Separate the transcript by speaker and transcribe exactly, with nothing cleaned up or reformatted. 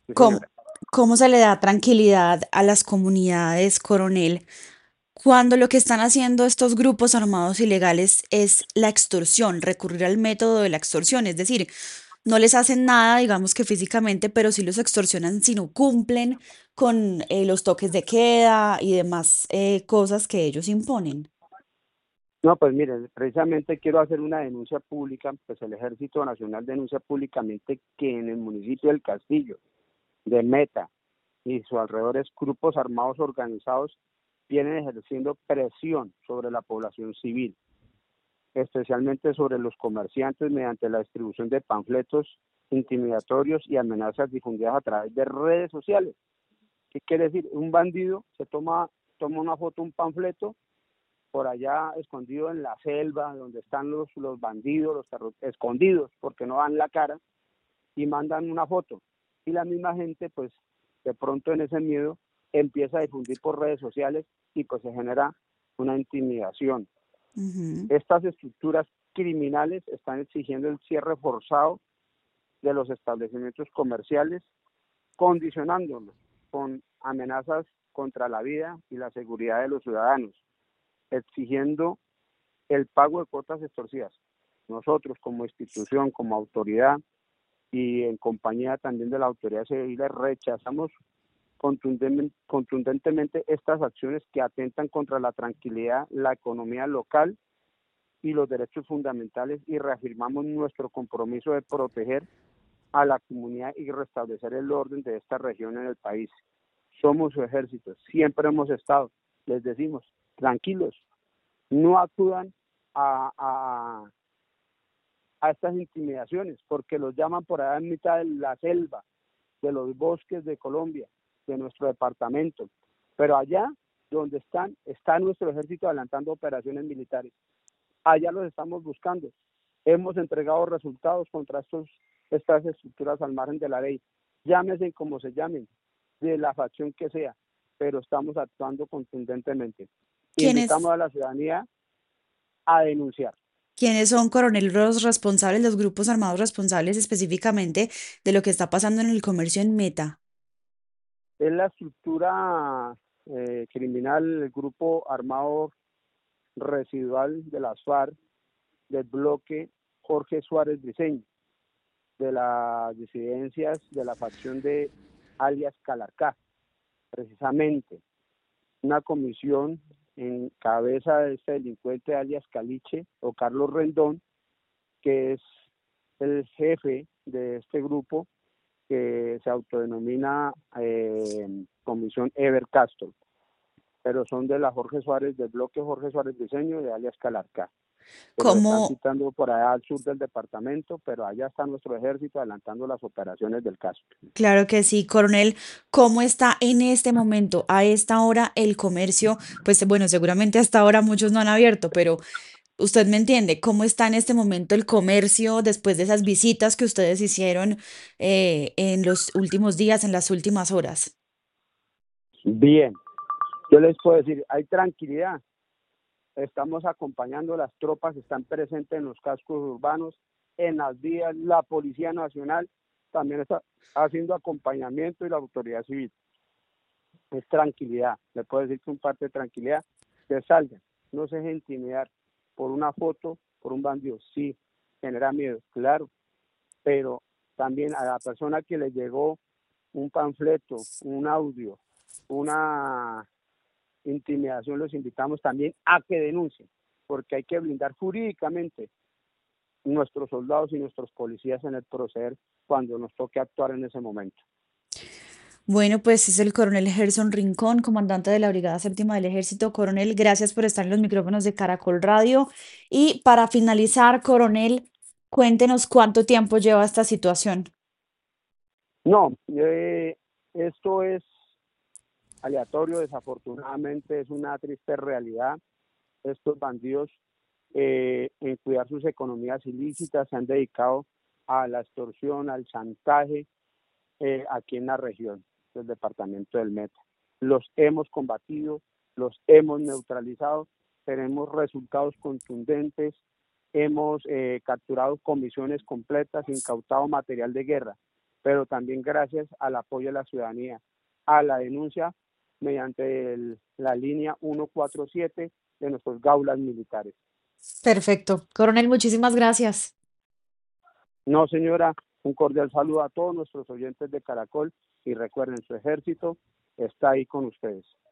Speaker 1: Sí,
Speaker 2: ¿Cómo,
Speaker 1: señora.
Speaker 2: cómo se le da tranquilidad a las comunidades, coronel, cuando lo que están haciendo estos grupos armados ilegales es la extorsión, recurrir al método de la extorsión? Es decir, no les hacen nada, digamos que físicamente, pero sí los extorsionan si no cumplen con eh, los toques de queda y demás eh, cosas que ellos imponen.
Speaker 1: No, pues miren, precisamente quiero hacer una denuncia pública, pues el Ejército Nacional denuncia públicamente que en el municipio del Castillo, de Meta y sus alrededores, grupos armados organizados vienen ejerciendo presión sobre la población civil, especialmente sobre los comerciantes mediante la distribución de panfletos intimidatorios y amenazas difundidas a través de redes sociales. ¿Qué quiere decir? Un bandido se toma, toma una foto, un panfleto, por allá escondido en la selva, donde están los, los bandidos, los terror, escondidos, porque no dan la cara, y mandan una foto. Y la misma gente, pues, de pronto en ese miedo, empieza a difundir por redes sociales y pues se genera una intimidación.
Speaker 2: Ujú.
Speaker 1: Estas estructuras criminales están exigiendo el cierre forzado de los establecimientos comerciales, condicionándolos con amenazas contra la vida y la seguridad de los ciudadanos, exigiendo el pago de cuotas extorsivas. Nosotros como institución, como autoridad y en compañía también de la autoridad civil rechazamos contundentemente estas acciones que atentan contra la tranquilidad, la economía local y los derechos fundamentales, y reafirmamos nuestro compromiso de proteger a la comunidad y restablecer el orden de esta región en el país. Somos su ejército, siempre hemos estado, les decimos, tranquilos, no acudan a, a, a estas intimidaciones, porque los llaman por allá en mitad de la selva, de los bosques de Colombia, de nuestro departamento. Pero allá donde están, está nuestro ejército adelantando operaciones militares. Allá los estamos buscando. Hemos entregado resultados contra estos, estas estructuras al margen de la ley. Llámese como se llamen, de la facción que sea, pero estamos actuando contundentemente. Invitamos
Speaker 2: ¿Quiénes,
Speaker 1: a la ciudadanía a denunciar.
Speaker 2: quiénes son, coronel, los responsables, los grupos armados responsables específicamente de lo que está pasando en el comercio en Meta?
Speaker 1: Es la estructura eh, criminal, el grupo armado residual de las FARC, del bloque Jorge Suárez Briceño, de las disidencias de la facción de alias Calarcá, precisamente. Una comisión en cabeza de este delincuente alias Caliche o Carlos Rendón, que es el jefe de este grupo que se autodenomina eh, Comisión Ever Castro, pero son de la Jorge Suárez, del bloque Jorge Suárez Diseño de alias Calarcá, que los están
Speaker 2: ¿Cómo,
Speaker 1: citando por allá al sur del departamento, pero allá está nuestro ejército adelantando las operaciones del caso.
Speaker 2: claro que sí, coronel, cómo está en este momento, a esta hora, el comercio? Pues bueno, seguramente hasta ahora muchos no han abierto, pero usted me entiende, ¿cómo está en este momento el comercio después de esas visitas que ustedes hicieron eh, en los últimos días, en las últimas horas?
Speaker 1: Bien, yo les puedo decir, hay tranquilidad, estamos acompañando, las tropas están presentes en los cascos urbanos, en las vías, la Policía Nacional también está haciendo acompañamiento y la autoridad civil. Es tranquilidad, le puedo decir que un parte de tranquilidad, que salgan, no se dejen intimidar por una foto, por un bandido, sí, genera miedo, claro, pero también a la persona que le llegó un panfleto, un audio, una intimidación, los invitamos también a que denuncien, porque hay que blindar jurídicamente nuestros soldados y nuestros policías en el proceder cuando nos toque actuar en ese momento.
Speaker 2: Bueno, pues es el coronel Gerson Rincón, comandante de la Brigada Séptima del Ejército. Coronel, gracias por estar en los micrófonos de Caracol Radio. Y para finalizar, coronel, cuéntenos cuánto tiempo lleva esta situación.
Speaker 1: No, eh, esto es aleatorio, desafortunadamente es una triste realidad. Estos bandidos, eh, en cuidar sus economías ilícitas, se han dedicado a la extorsión, al chantaje, eh, aquí en la región del departamento del Meta. Los hemos combatido, los hemos neutralizado, tenemos resultados contundentes, hemos eh, capturado comisiones completas, incautado material de guerra. pero también gracias al apoyo de la ciudadanía, a la denuncia mediante el, la línea ciento cuarenta y siete de nuestros gaulas militares.
Speaker 2: Perfecto. Coronel, muchísimas gracias.
Speaker 1: No, señora, un cordial saludo a todos nuestros oyentes de Caracol y recuerden, su ejército está ahí con ustedes.